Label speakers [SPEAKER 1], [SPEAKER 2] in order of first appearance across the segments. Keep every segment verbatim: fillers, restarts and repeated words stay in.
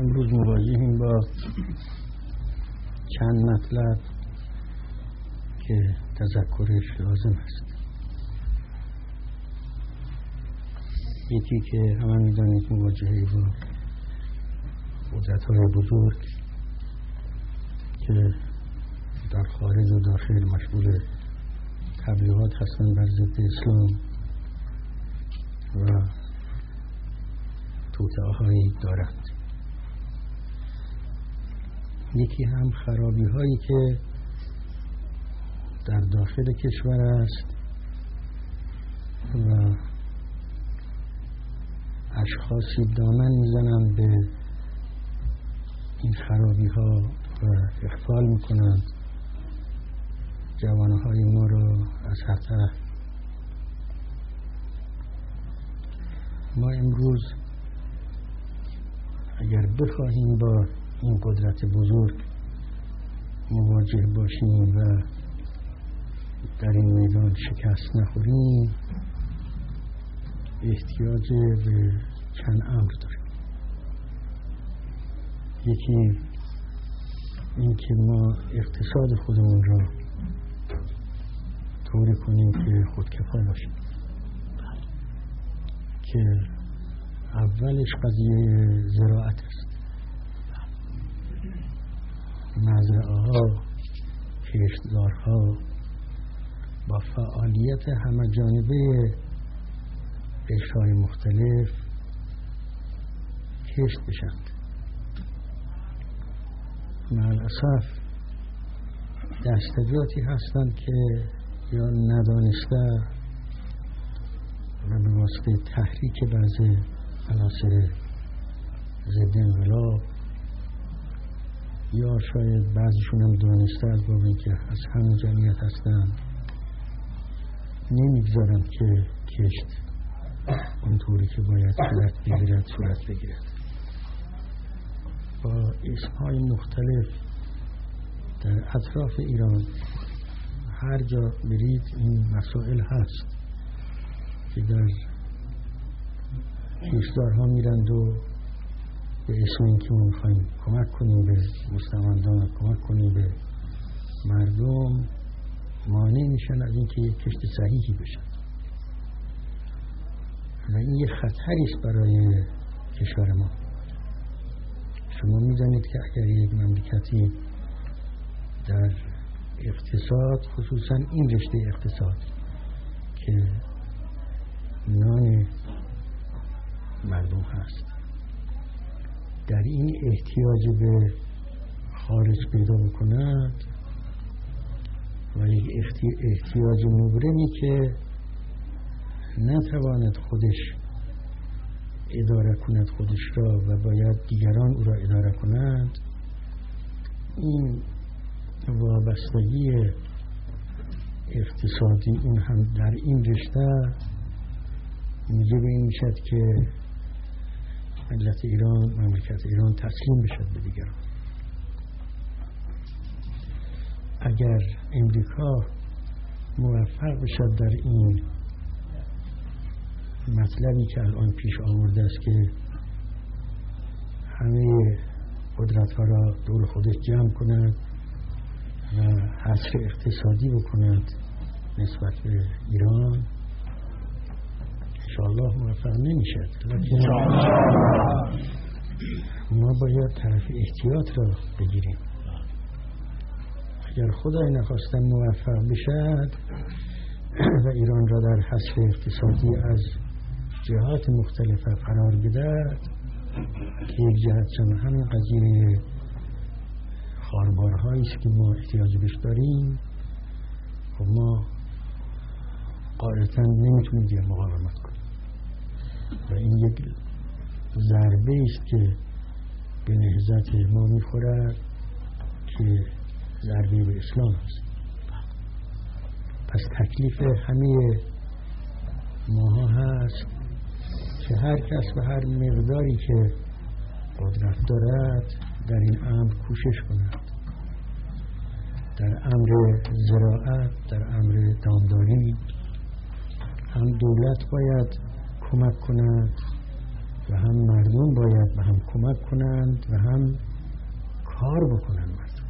[SPEAKER 1] امروز مواجهیم با چند مطلب که تذکرش لازم است. یکی که همه می‌دانید مواجهه با قدرت‌های بزرگ که در خارج و داخل مشغول تبلیغات هستند بر ضد اسلام و توطئه‌هایی دارند. یکی هم خرابی هایی که در داخل کشور است و اشخاصی دامن میزنند به این خرابی ها و اغفال میکنند جوانهای ما را از هر طرف. ما امروز اگر بخواهیم با این قدرت بزرگ مواجه باشیم و در این میدان شکست نخوریم، احتیاج به چند امر داریم. یکی این که ما اقتصاد خودمون را طوری کنیم که خودکفا باشیم، که اولش قضیه زراعت است. مزرعه ها، کشتزارها با فعالیت همه جانبه قشرهای مختلف کشت بشند. مع الاسف دستجاتی هستند که یا ندانسته و به واسطه تحریک بعضی عناصر ضد انقلاب یا شاید بعضیشون هم دانسته از باب اینکه از همون جمعیت هستند نمیگذارند که کشت اونطوری که باید صورت بگیرد صورت بگیرد. با اسمهای مختلف در اطراف ایران هر جا برید این مسائل هست که در کشتزارها میرند و به اسم این که ما میخواییم کمک کنیم به مستمندان، کمک کنیم به مردم، مانع میشن از اینکه یک کشت صحیحی بشن و این یک خطری است برای کشور ما. شما میدانید که اگر یک مملکتی در اقتصاد، خصوصا این رشته اقتصاد که نان مردم هست، در این احتیاج به خارج پیدا بکند و یک احتیاج مبرمی که نتواند خودش اداره کند خودش را و باید دیگران او را اداره کنند، این وابستگی اقتصادی اون هم در این رشته موجب این میشد که ملت ایران، مملکت ایران تسلیم بشد به دیگران. اگر امریکا موفق بشد در این مطلبی که الان پیش آورده است که همه قدرت ها را دور خودش جمع کند و حصر اقتصادی بکند نسبت به ایران، انشاءالله موفق نمیشد. لیکن ما باید طرف احتیاط را بگیریم. اگر خدای نخواستن موفق بشد و ایران را در حصر اقتصادی از جهات مختلف قرار بدهد که یک جهت چون همین قضیه خاربارهایی است که ما احتیاج بهش داریم، خب ما قاعدتاً نمیتونیم دیگه مقاومت کنیم و این یک ضربه است که به نهضت ما میخورد که ضربه به اسلام است. پس تکلیف همه ماها هست که هر کس به هر مقداری که قدرت دارد در این امر کوشش کند، در امر زراعت، در امر دامداری هم دولت باید کمک کند و هم مردم باید به هم کمک کنند و هم کار بکنند. مردم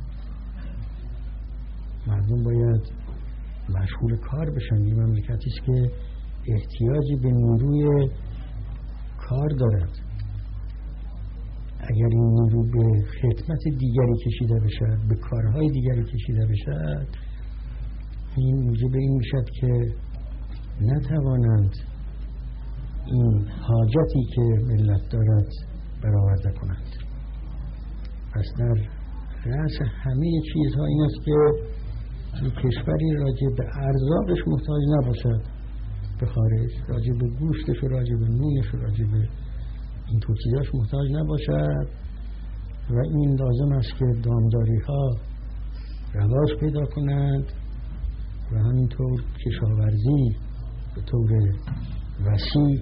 [SPEAKER 1] مردم باید مشغول کار بشن. این مملکتی است که احتیاجی به نیروی کار دارد. اگر این نیرو به خدمت دیگری کشیده بشد، به کارهای دیگری کشیده بشد، این موجب این میشد که نتوانند این حاجتی که ملت دارد برآورده کنند. پس در رأس همه چیزها این است که یک کشوری راجع به ارزاقش محتاج نباشد به خارج، راجع به گوشتش و راجع به نونش و راجع به این تو چیزاش محتاج نباشد و این لازم است که دامداری ها رواج پیدا کنند و همینطور کشاورزی به طور وسیع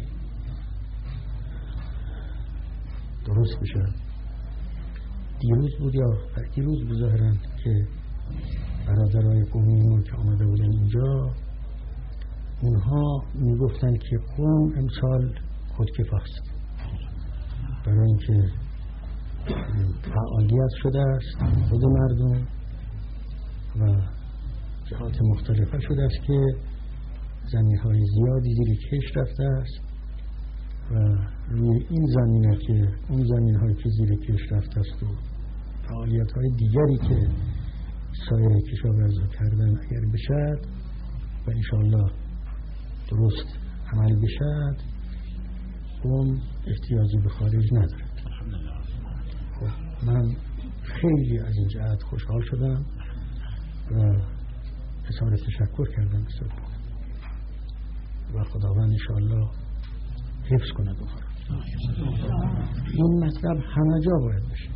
[SPEAKER 1] درست بشد. دیروز بود یا دیروز بظاهرن که برادرای قومی ما که آمده بودن اینجا، اونها میگفتن که قوم امسال خودکفاست، برای اینکه فعالیت شده است خود مردم و جهات مختلفه شده است که زمین‌های زیادی زیر کشت رفته است و روی این زمینه که اون زمین‌هایی که زیر کشت رفته است و فعالیت‌های دیگری که سایر کشاورزا کردن اگر بشد و انشاءالله درست عمل بشد، قوم احتیاجی به خارج ندارد. خب من خیلی از این جهت خوشحال شدم و اظهار تشکر کردم بسیار و خداوند انشاءالله حفظ کند اونها. این مطلب همه جا باید بشه.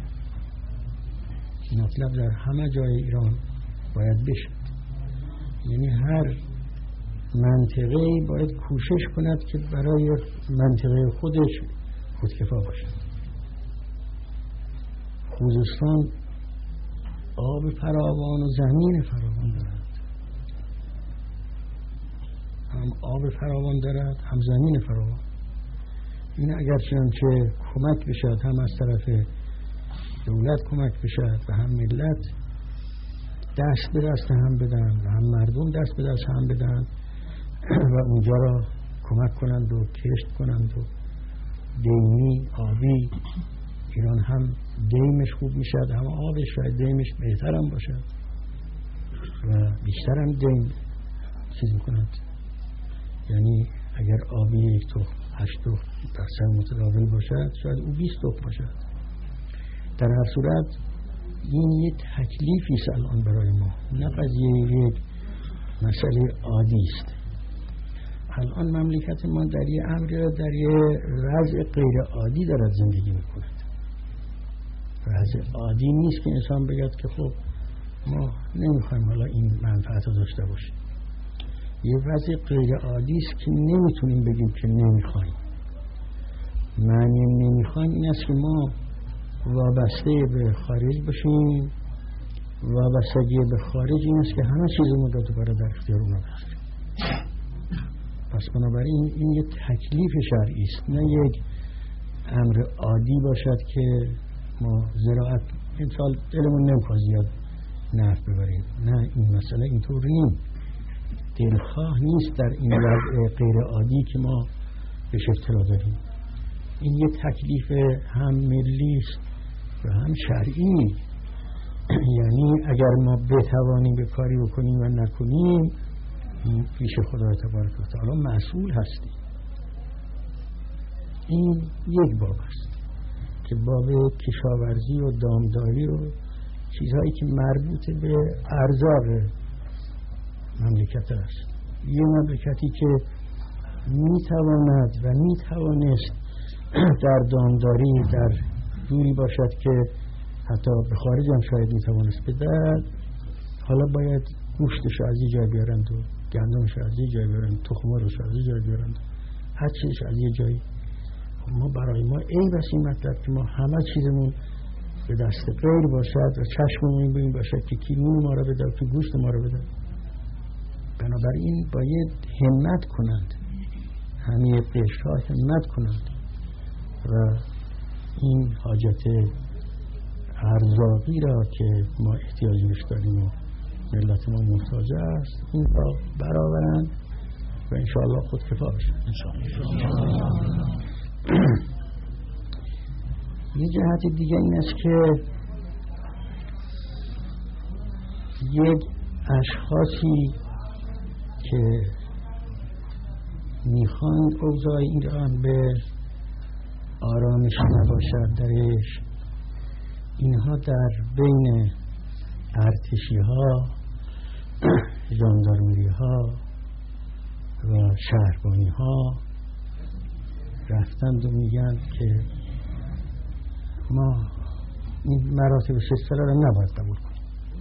[SPEAKER 1] این مطلب در همه جای ایران باید بشه. یعنی هر منطقه باید کوشش کند که برای منطقه خودش خودکفا باشد. خوزستان آب فراوان و زمین فراوان دارد، هم آب فراوان دارد هم زمین فراوان. این اگر چنانچه کمک بشد، هم از طرف دولت کمک بشد و هم ملت دست به دست هم بدن و هم مردم دست به دست هم بدن و اونجا را کمک کنند و کشت کنند و دیمی آبی، ایران هم دیمش خوب میشد، هم آبش شاید دیمش بهتر هم باشد و بیشتر هم دیم چیز میکنند. یعنی اگر آبی یک تخم هشت تخم درصد متداول باشد، شاید او بیست تخم باشد. در هر صورت این یک تکلیفی است الان برای ما، نه قضیه یک مسئله عادی است. الان مملکت ما در یه امر در یه وضع غیر عادی دارد زندگی میکند. وضع عادی نیست که انسان بگد که خب ما نمیخوایم حالا این منفعت رو داشته باشیم. یه وضع غیر عادی است که نمیتونیم بگیم که نمیخوایم. معنی نمیخوایم این است که ما وابسته به خارج باشیم. وابستگی به خارج این است که همه چیزمون رو دوباره در اختیار اونا بذاریم. پس بنابراین این یک تکلیف شرعی است، نه یک امر عادی باشد که ما زراعت امسال دلمون نمیخواد زیاد نفت ببریم. نه، این مسئله اینطور نیست. دلخواه نیست در این وضع غیر عادی که ما بهش اطلاع داریم. این یک تکلیف هم ملی است و هم شرعی. یعنی اگر ما بتوانیم به کاری بکنیم و نکنیم، پیش خدای تبارک و تعالی مسئول هستیم. این یک باب است که باب کشاورزی و دامداری و چیزهایی که مربوط به ارزاق مملکت است. یه مملکتی که میتواند و میتوانست در دامداری در جوری باشد که حتی به خارج هم شاید میتوانست بدهد، حالا باید گوشتش از یه جای بیارند و گندمش از یه جای بیارند، تخمارش از یه جای بیارند، هر چیزش از یه جایی. ما برای ما این بس این مطلب که ما همه چیزمون به دست غیر باشد و چشممون ببین باشد که کی نون ما را بده و کی گوشت ما را بده. بنابراین باید همت کنند، همه قشرها همت کنند و این حاجت ارزاقی را که ما احتیاجش داریم و ملت ما محتاج است این را برآورند و انشاءالله خود کفا بشن. یه جهت دیگه این است که یک اشخاصی که میخواند اوضاع ایران به آرامش نباشد درش، اینها در بین ارتشی ها، ژاندارمری ها و شهربانی ها رفتند و میگن که ما این مراتب سلسله را نباید قبول کنیم.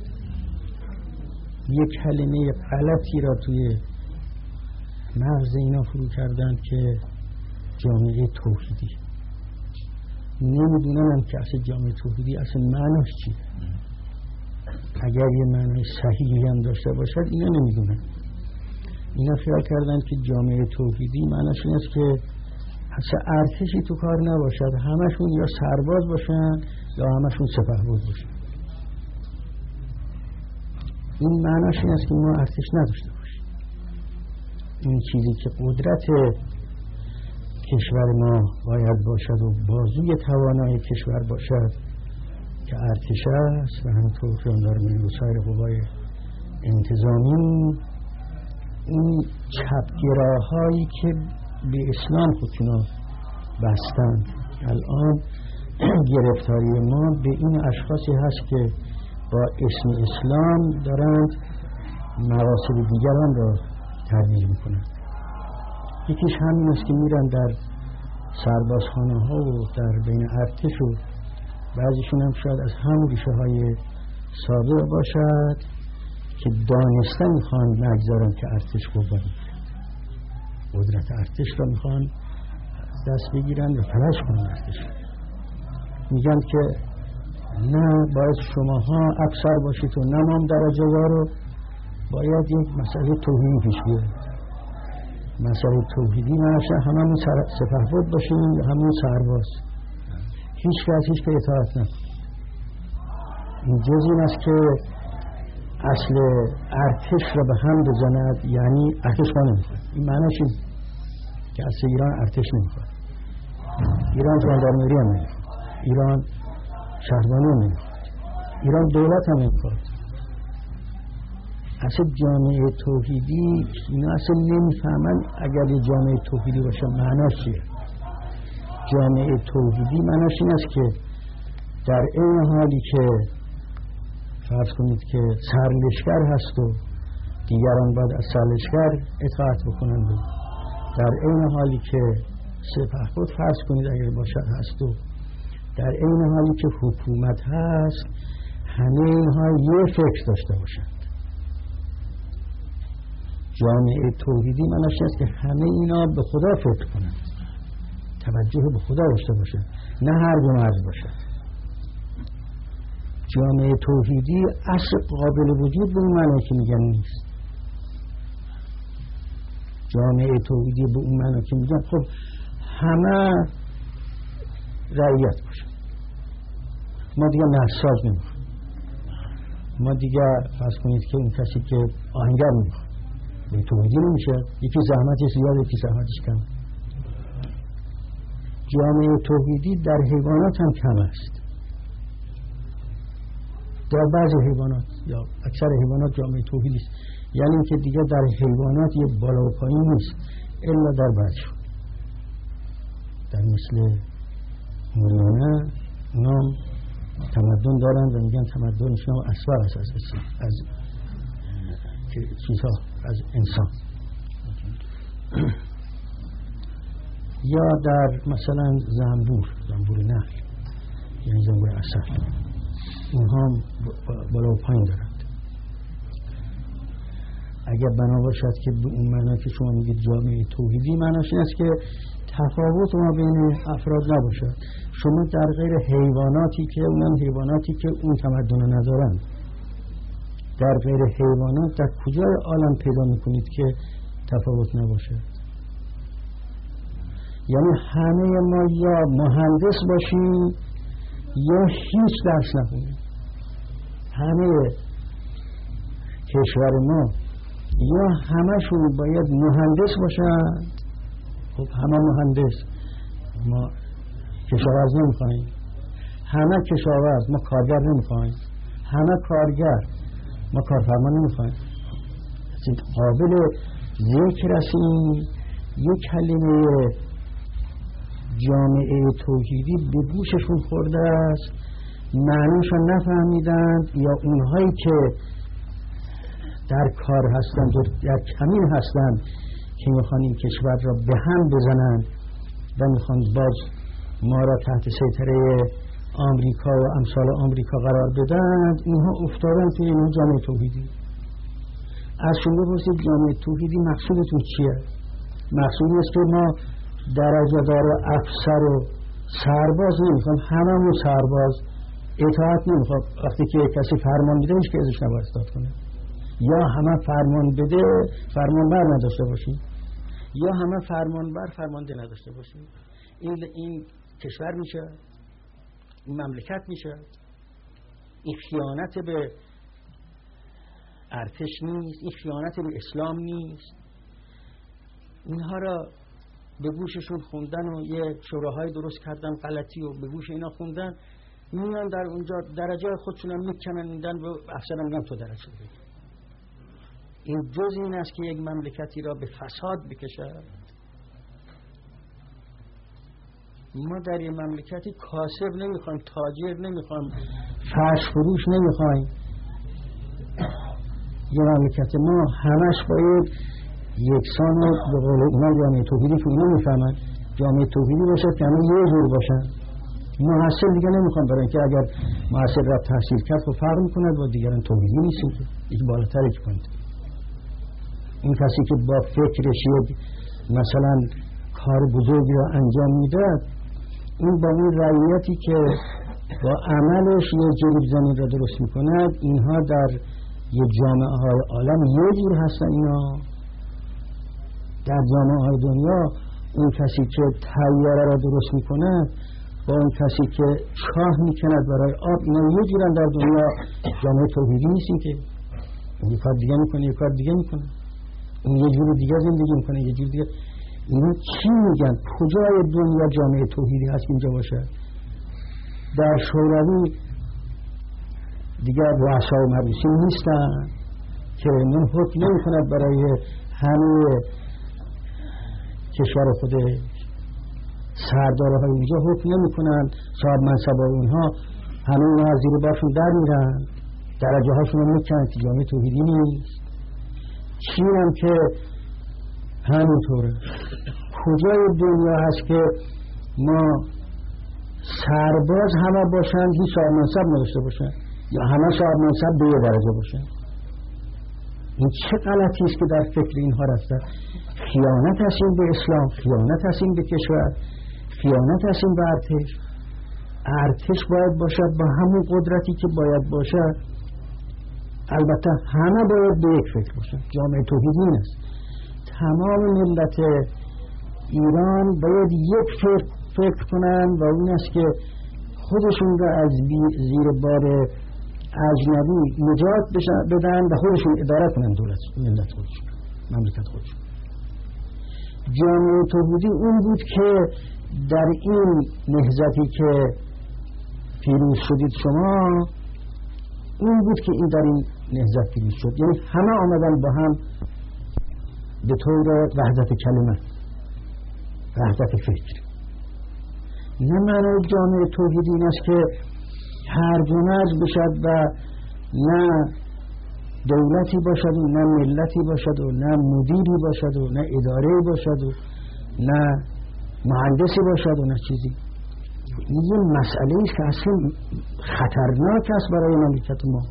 [SPEAKER 1] یک کلمه غلطی را توی مغز اینا فرو کردن که جامعه توحیدی. نمیدونن که اصل جامعه توحیدی اصل معناش چیه. اگر یه معنای صحیحی هم داشته باشد اینا نمیدونن. اینا خیال کردن که جامعه توحیدی معناش این است که اصلا ارتشی تو کار نباشد، همشون یا سرباز باشن یا همشون سپهبد باشن. این معناش این است که ما ارتش نداشته باشیم. این چیزی که قدرت کشور ما باید باشد و بازوی توانای کشور باشد که ارتش است و همینطور ژاندارمری و سایر قوای انتظامی، این چپگراهایی که به اسلام خودشون بستند. الان گرفتاری ما به این اشخاصی هست که با اسم اسلام دارند مقاصد دیگران را ترویج میکنند. یکیش همین است که میرن در سربازخانه ها و در بین ارتش و بعضیشون هم شاید از هم ریشه های سابق باشد که دانسته میخوان نگذارن که ارتش قوت قدرت ارتش را میخوان دست بگیرن و فلج کنن ارتش. میگن که نه باید شماها افسر باشید و نمام درجه وارو، باید یک مسئله توحیدی پیش بیارید. مسئله توحیدی نشه هممون سپهبد باشیم یا همون سرباز، هیچ کس هیچ که اطاعت نکنه. این جز این است که اصل ارتش را به هم بزند، یعنی ارتش ما نمیخواد. این معنیش این که اصل ایران ارتش نمیخواد، ایران ژاندارمری هم نمیخواد، ایران شهربانی هم نمیخواد، ایران دولت هم نمیخواد. اصل جامعه توحیدی اینا اصلا نمیفهمن. اگر یه جامعه توحیدی باشه معناش چیه؟ جامعه توحیدی معناش این است که در این حالی که فرض کنید که سرلشکر هست و دیگران باید از سرلشکر اطاعت بکنند و در این حالی که سپهبد فرض کنید اگر باشد هست و در این حالی که حکومت هست، همه اینها یه فکر داشته باشند. جامعه توحیدی معنیش است که همه اینا به خدا فکر کنند، توجه به خدا داشته باشند، نه هر دو مرز باشد. جامعه توحیدی اصل قابل وجود به اون معنی که میگن نیست. جامعه توحیدی به اون معنی که میگن خب همه رعیت باشن، ما دیگه نساج نمیخوام، ما دیگه فرض کنید که اون کسی که آهنگر نمیخوام، به توحیدی نمیشه. یکی زحمتش زیاد یکی زحمتش کم. جامعه توحیدی در حیوانات هم کم است. در بعضی حیوانات یا اکثر حیوانات جامعه توحیدی است، یعنی که دیگه در حیوانات یه بالا و پایین نیست الا در بعضی. در مثل موریانه نام تمدن دارند و میگن تمدنشون اصفر است از از چیزها از انسان. یا در مثلا زنبور زنبور نحل یعنی زنبور عسل، اینها بالا و پایین دارند. اگر بنا باشد که به اون معنی که شما میگید جامعه توحیدی، معنیش این است که تفاوت ما بین افراد نباشد. شما در غیر حیواناتی که اونم حیواناتی که اون تمدن ندارند، در غیر حیوانات در کجای عالم پیدا میکنید که تفاوت نباشه؟ یعنی همه ما یا مهندس باشیم یا هیچ درس نخونیم. همه کشور ما یا همشون باید مهندس باشن. خب همه مهندس، ما کشاورز نمیخوایم. همه کشاورز، ما کارگر نمیخوایم. همه کارگر، ما کارفرما نمیخوایم. قابل ذکر است این یک کلمه جامعه توحیدی به گوششون خورده است، معنیشو نفهمیدند، یا اونهایی که در کار هستند و در کمین هستند که میخوان این کشور را به هم بزنند و میخوان باز ما را تحت سیطره آمریکا و امثال آمریکا قرار بدند، اینها افتادن توی این جامعه توحیدی. از شما بپرسید جامعه توحیدی مقصودتون چیه؟ مقصودی است که ما درجه دار و افسر و سرباز نمیخوام، هممون سرباز، اطاعت نمیخوام. وقتی که کسی فرمان بده هیچ که ازش نباید اطاعت کنه. یا همه فرمان بده فرمان بر نداشته باشیم، یا همه فرمان بر فرمانده نداشته باشیم. این این کشور میشه، این مملکت میشه. این خیانت به ارتش نیست، این خیانت به اسلام نیست. اینها را به گوششون خوندن و یه شوراهای درست کردن غلطی و به گوش اینا خوندن، میان در اونجا درجه خودشون هم میکنن و افسرم میگن تو درجه بگیر. این جز این است که یک مملکتی را به فساد بکشد. ما در این مملکتی کاسب نمیخوایم، تاجر نمیخوایم، فرش فروش نمیخوایم. یه مملکت ما همش باید یکسان و به قول اونا جامعه توحیدی که اونا میفهمن جامعه توحیدی باشه که همه یه جور باشن. محصل دیگه نمیخوام، برای اینکه اگر محصل را تحصیل کرد و فرق میکند با دیگران توحیدی نیستیم که یک بالاتر یک کنید. این کسی که با فکرش یک مثلا کار بزرگی را انجام میداد، اون با اون رعیتی که با عملش یه جریب زمین را درست میکند، اینها در یه جامعه های عالم یه جور هستن. اینا در جامعه های دنیا اون کسی که طیاره را درست میکند با اون کسی که چاه میکند برای آب، اینا یه جورن در دنیا. جامعه توحیدی نیستیم که این کار دیگه میکنه، یه کار دیگه میکنه، اون یه جور دیگه زندگی میکنه، یه جور دیگه. اینا چی میگن؟ کجای دنیا جامعه توحیدی هست اینجا باشه؟ در شوروی دیگر رؤسا و مبعوثین نیستن که من حکم نمیکند برای همه کشور خودش. سردارهای اونجا حکم نمیکنن، صاحب منصبای اونها همه اونها از زیر بارشون در میرن، درجه هاشون رو میکنن که جامعه توحیدی نیست. چین هم که همینطوره. کجای دنیا هست که ما سرباز همه باشن هیچ صاحب منصب نداشته باشن، یا همه صاحب منصب به یه درجه باشن؟ این چه غلطی است که در فکر اینها رفته؟ خیانت هستیم به اسلام، خیانت هستیم به کشور، خیانت هستیم به ارتش. ارتش باید باشد با همون قدرتی که باید باشد. البته همه باید به یک فکر باشد. جامعه توحیدی این است، تمام ملت ایران باید یک فکر فکر کنن و اون است که خودشون را از زیر بار اجنبی نجات بدن و خودشون اداره کنن دولت ملت خودشون، مملکت خودشون. جامعه توحیدی اون بود که در این نهضتی که پیروز شدید شما، اون بود که این در این نهضت پیروز شد. یعنی همه آمدن با هم به طور وحدت کلمه، وحدت فکر. نه معنی جامعه توحیدی این است که هر دو نظم بشد و نه دولتی باشد و نه ملتی باشد و نه مدیری باشد و نه اداره باشد و نه مهندسی باشد و نه چیزی. این یه مسئله است که اصلا خطرناک است برای مملکت ما.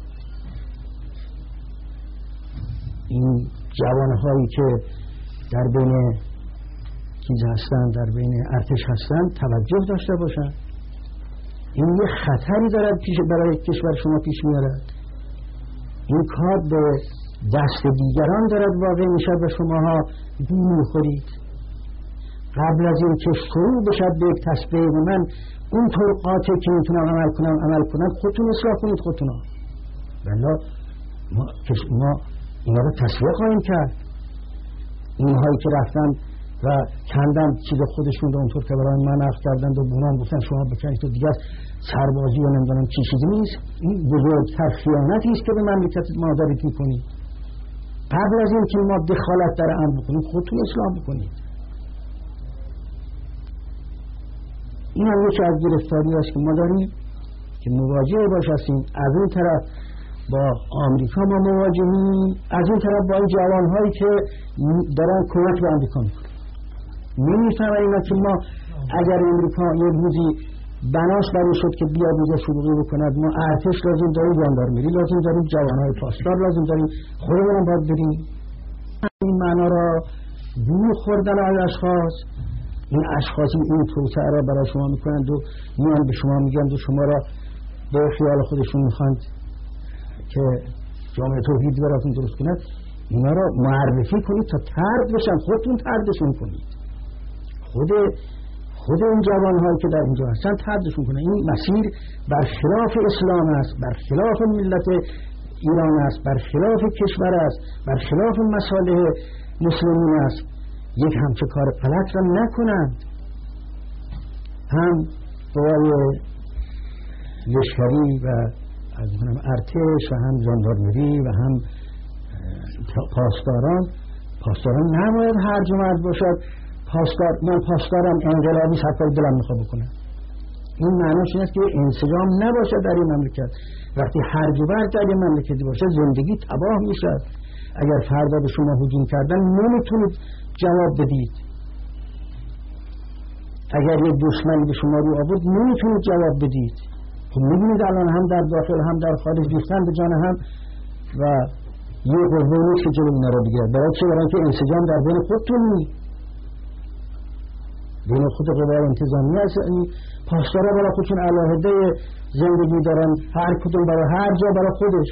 [SPEAKER 1] این جوانهایی که در بین چیز هستن، در بین ارتش هستن، توجه داشته باشن. این یه خطری دارد پیش برای کشور شما پیش میارد. این کار به دست دیگران دارد واقع میشد و شماها گول میخورید. قبل از این که شروع بشد به یک تسبیح و من اون طرقاتی که میتونم عمل کنم عمل کنم خودتون اصلاح کنید خودتون ها بلا ما, ما اینا رو تسبیح خواهیم کرد. اینهایی که رفتن و کندن چیز خودشون رو اونطور که برای من عقل کردند و بونان گفتن شما بکنید تو دیگر سربازی و نمیدونم چی چیزی نیست. این بزرگتر خیانتی است که به مملکت ما دارید میکنید. قبل از این که ما دخالت در امر بکنیم خودتون اصلاح بکنید. این هم یکی از گرفتاری است که ما داریم که مواجه باش هستیم. از اون طرف با آمریکا ما مواجهیم، از اون طرف با این جوانهایی که دارن کمک به آمریکا میکنن. نمیفهمن اینا که ما اگر امریکا یه روزی بناش برای شد که بیا روز شروعی بکند، ما ارتش لازم داریم، جاندارمری لازم داریم، جوانهای پاسدار لازم داریم، خودمون باید بریم. این معنا را بو خوردن از اشخاص، این اشخاصی این توسعه را برای شما میکنند و میان به شما میگن و شما را به خیال خودشون میخواند که جامعه توحید براتون درست کند. اینا را معرفی کنید تا طرد بشن، خودتون طردشون کنید. خود خود این جوانهایی که در اینجا هستن طردشون کنید. این مسیر برخلاف اسلام است، برخلاف ملت ایران است، برخلاف کشور است، برخلاف مصالح مسلمین است. یک همچه کار غلط را نکنند. هم قوای لشکری و از منم ارتش و هم ژاندارمری و هم پاسداران پاسداران نباید هرج و مرج باشد. پاسدار من پاسدارم انقلابی حتی دلم میخواد بکنه. این معنیش این است که انسجام نباشد در این مملکت. وقتی هرج و مرج در این مملکتی باشه زندگی تباه میشه. اگر فردا به شما هجوم کردن نمیتونید جواب بدید. اگر یک دشمنی به شما رو آورد نمیتونید جواب بدید. خب میبینید الان هم در داخل هم در خارج ریختن به جان هم و یه قوه نیست که جلو اینا رو بگیرد. برای چه؟ برای که انسجام در بین خودتون نی بین خود قوه انتظامی هست. پاسدارا برای خودشون علاهده زندگی دارن، هر کدوم برای هر جا برای خودش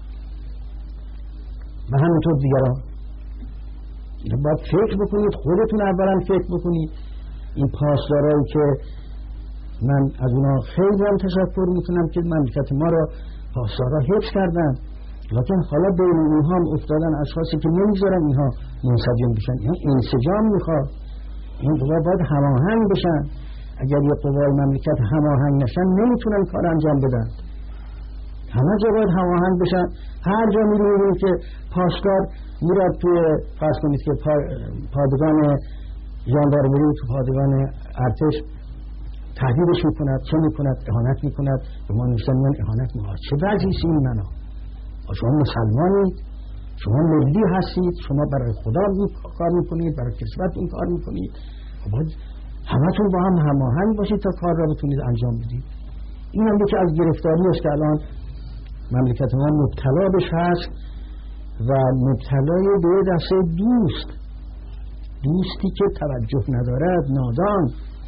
[SPEAKER 1] و همینطور دیگران. باید فکر بکنید، خودتون اولا فکر بکنید. این پاسدارایی که من از اونا خیلی هم تشکر میکنم که مملکت ما را پاسدارا حفظ کردن، لیکن حالا بین اونها هم افتادن اشخاصی که نمیذارن اینها منسجم بشن. این انسجام میخواد. این قوا باید هماهنگ بشن. اگر یه قوای مملکت هماهنگ نشن نمیتونن کار انجام بدن. همه جا باید هماهنگ بشن. هر جا میبینید که پاسدار میرد توی فرض کنید که پادگان ژاندارمری تو پادگان ارتش تهدیدش میکند، چه میکند؟ اهانت میکند. به ما نوشتن میان اهانت میکند. چه وضعیست این منا؟ شما مسلمانید، شما ملی هستید، شما برای خدا کار میکنید، برای کسبتون کار میکنید. باید همتون با هم هماهنگ باشید تا کار را بتونید انجام بدید. این هم یکی از گرفتاری است که الان مملکت ما مبتلا بش هست و مبتلای به دسته دوست دوستی که توجه ندارد، نادان،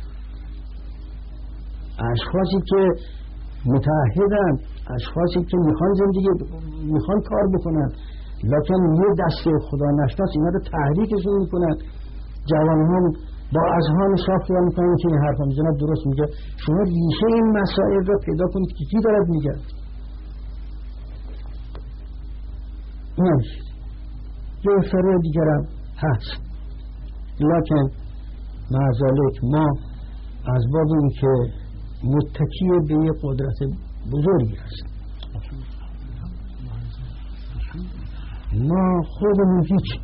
[SPEAKER 1] اشخاصی که متعهدند، اشخاصی که میخوان زندگی میخوان کار بکنن لیکن یه دسته خدا نشناس اینا رو تحریکشون میکنن. جوانان با اذهان صاف خیال میکنن که این حرفا میزنن درست میگه. شما ریشه این مسائل رو پیدا کنید که کی دارد میگه. اینش یه افتاره دیگرم هست، لیکن معذالک ما از باب این که متکی به یه قدرت بزرگی هست، ما خودمون هیچ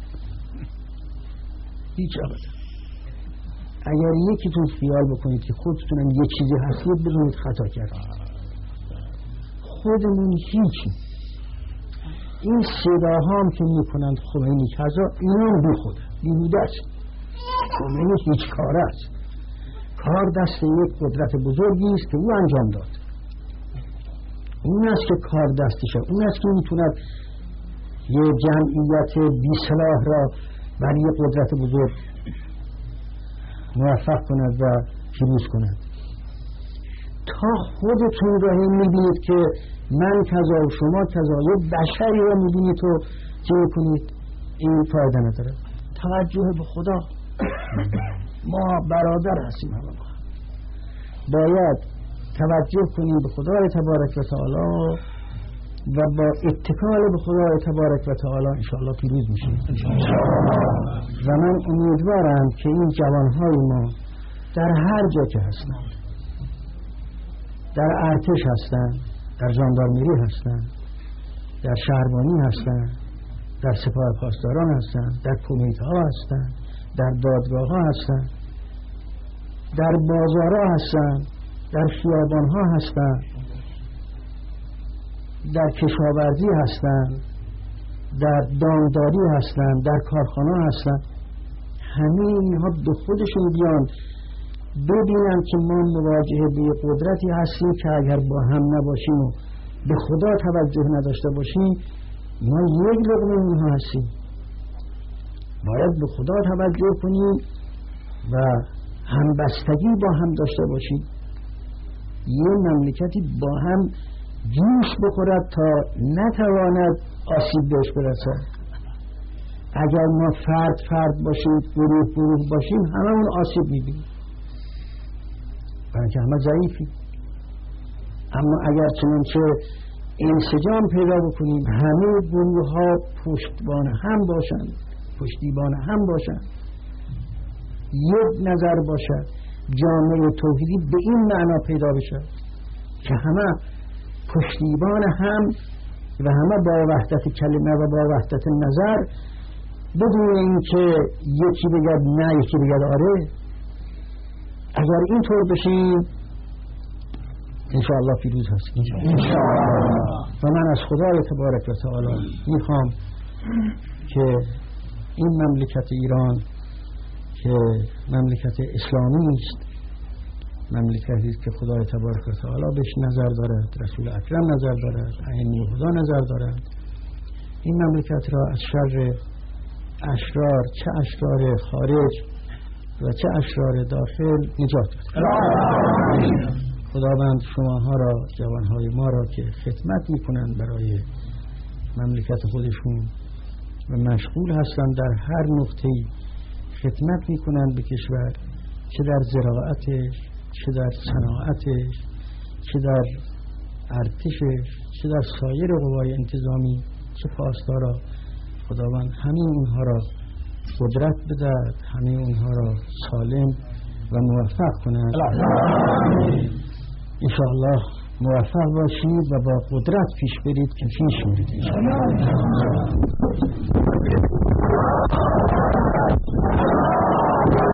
[SPEAKER 1] هیچ ابدا. اگر یکیتون خیال بکنید که خودتونم یه چیزی هستید بدونید خطا کردید. خودمون هیچی. این صداها هم که میکنند خمینی کذا، اینا هم بی خوده بی بوده است. خمینی هیچ کار است. کار دست یک قدرت بزرگی است که او انجام داد. اون است که کار دستشه. اون است که میتوند یه جمعیت بی سلاح را برای یک قدرت بزرگ موفق کند و پیروز کند. تا خودتون را هم میبینید که من کذا و شما کذا، یه بشری را میبینید و چه میکنید، این فایده نداره. توجه به خدا ما برادر هستیم همه ما. باید توجه کنیم به خدای تبارک و تعالی و با اتکال به خدای تبارک و تعالی انشاءالله پیروز میشیم. و من امیدوارم که این جوانهای ما در هر جا که هستند، در ارتش هستند، در ژاندارمری هستند، در شهربانی هستند، در سپاه پاسداران هستند، در کمیته ها هستند، در دادگاه ها هستند، در بازارها هستند، در خیابان ها هستند، در کشاورزی هستند، در دامداری هستند، در کارخانه هستند، همه اینها به خودشون بیان ببینن که ما مواجهه به قدرتی هستیم که اگر با هم نباشیم و به خدا توجه نداشته باشیم ما یک لقمه اینها هستیم. باید به خدا توجه کنیم و همبستگی با هم داشته باشیم، یه مملکتی با هم جوش بخورد تا نتواند آسیب بهش برسد. اگر ما فرد فرد باشیم، گروه گروه باشیم، همه اون آسیب میبینیم، برای که همه ضعیفی. اما اگر چنانچه انسجام پیدا بکنیم، همه گروه ها پشتبان هم باشند، پشتیبان هم باشند، یک نظر باشد، جامعه توحیدی به این معنا پیدا بشد که همه پشتیبان هم و همه با وحدت کلمه و با وحدت نظر، بدون اینکه یکی بگد نه یکی بگد آره. اگر این طور بشیم انشاءالله پیروز هستیم و من از خدای تبارک و تعالی میخوام که این مملکت ایران که مملکت اسلامی است، مملکتی که خدای تبارک و تعالی بهش نظر دارد، رسول اکرم نظر دارد، ائمه خدا نظر دارد، این مملکت را از شر اشرار، چه اشرار خارج و چه اشرار داخل نجات بده. خداوند شماها را، جوانهای ما را که خدمت میکنند برای مملکت خودشون و مشغول هستند در هر نقطه‌ای خدمت میکنند به کشور، چه در زراعتش، چه در صناعتش، چه در ارتشش، چه در سایر قوای انتظامی، چه پاسدارا، خداوند همه اونها را قدرت بده، همه اونها را سالم و موفق کنند. انشاءالله موفق باشید و با قدرت پیش برید که پیش میرید.